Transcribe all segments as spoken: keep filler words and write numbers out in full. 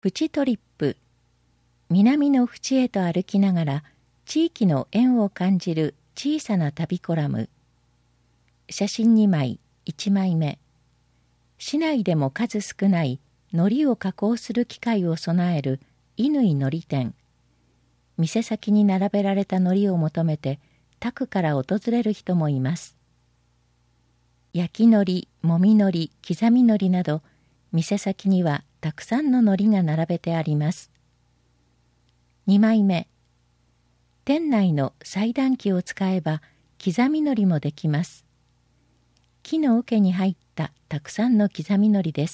プチトリップ。南の淵へと歩きながら地域の縁を感じる小さな旅コラム。写真にまい、いちまいめ。市内でも数少ない海苔を加工する機械を備える乾海苔店。店先に並べられた海苔を求めて他区から訪れる人もいます。焼き海苔、もみ海苔、刻み海苔など、店先にはたくさんの海苔が並べてあります。にまいめ。店内の裁断機を使えば刻み海苔もできます。木の桶に入ったたくさんの刻み海苔です。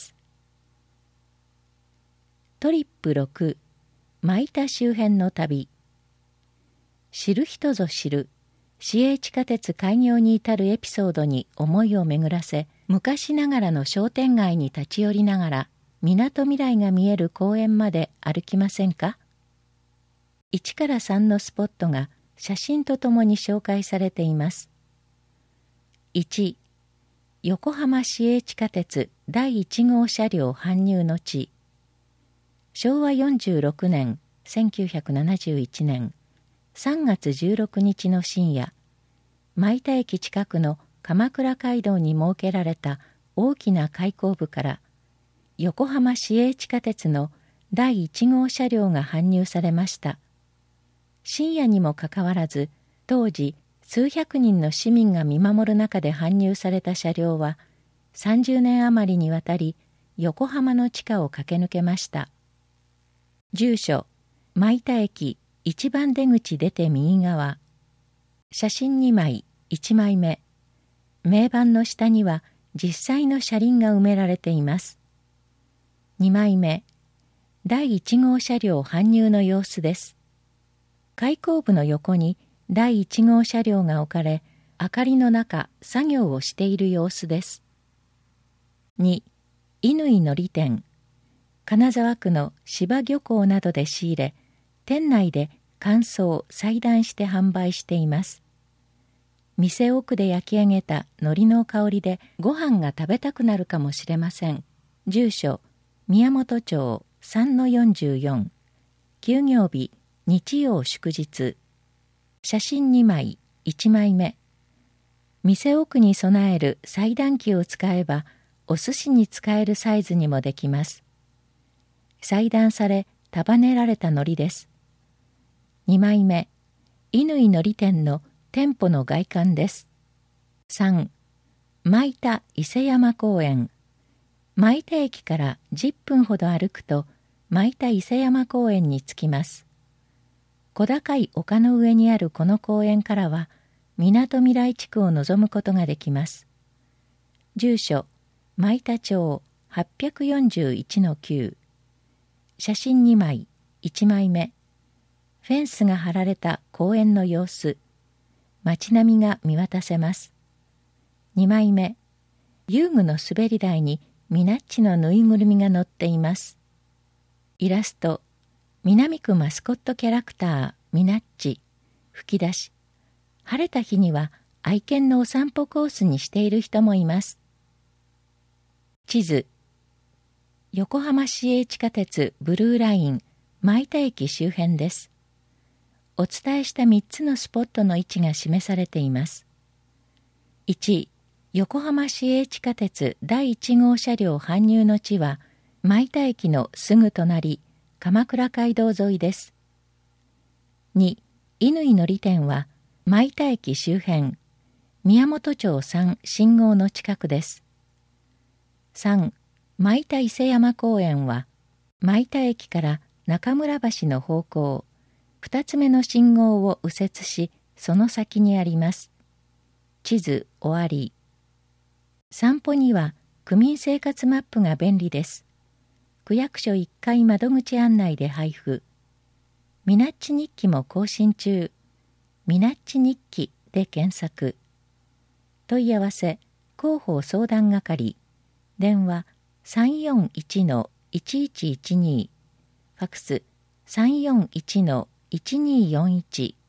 トリップろく、米田周辺の旅。知る人ぞ知る市営地下鉄開業に至るエピソードに思いを巡らせ、昔ながらの商店街に立ち寄りながらみなとみらいが見える公園まで歩きませんか？いちからさんのスポットが写真とともに紹介されています。いち、横浜市営地下鉄だいいち号車両搬入の地。しょうわよんじゅうろくねん、せんきゅうひゃくななじゅういちねんさんがつじゅうろくにちの深夜、米田駅近くの鎌倉街道に設けられた大きな開口部から横浜市営地下鉄のだいいち号車両が搬入されました。深夜にもかかわらず、当時数百人の市民が見守る中で搬入された車両はさんじゅうねん余りにわたり横浜の地下を駆け抜けました。住所、米田駅一番出口出て右側。写真にまい、いちまいめ。銘板の下には実際の車輪が埋められています。にまいめ。だいいち号車両搬入の様子です。開口部の横にだいいち号車両が置かれ、明かりの中作業をしている様子です。に、乾海苔店。金沢区の芝漁港などで仕入れ、店内で乾燥、裁断して販売しています。店奥で焼き上げた海苔の香りでご飯が食べたくなるかもしれません。住所、宮本町 さんのよんじゅうよん。休業日、日曜祝日。写真にまい、いちまいめ。店奥に備える裁断機を使えば、お寿司に使えるサイズにもできます。裁断され、束ねられた海苔です。にまいめ。乾海苔店の店舗の外観です。さん、米田伊勢山公園。米田駅からじゅっぷんほど歩くと米田伊勢山公園に着きます。小高い丘の上にあるこの公園からはみなとみらい地区を望むことができます。住所、米田町 はっぴゃくよんじゅういちのきゅう。写真にまい、いちまいめ。フェンスが張られた公園の様子。街並みが見渡せます。にまいめ。遊具の滑り台にミナッチのぬいぐるみが乗っています。イラスト、南区マスコットキャラクターミナッチ。吹き出し。晴れた日には愛犬のお散歩コースにしている人もいます。地図。横浜市営地下鉄ブルーライン米田駅周辺です。お伝えしたみっつのスポットの位置が示されています。いち、横浜市営地下鉄だいいち号車両搬入の地は米田駅のすぐ隣、鎌倉街道沿いです。に、乾海苔店は米田駅周辺、宮本町さん信号の近くです。さん、米田伊勢山公園は米田駅から中村橋の方向、二つ目の信号を右折し、その先にあります。地図終わり。散歩には区民生活マップが便利です。区役所いっかい窓口案内で配布。ミナッチ日記も更新中。ミナッチ日記で検索。問い合わせ、広報相談係。電話 さんよんいちのいちいちいちに。ファクス さんよんいちのいちにーよんいち。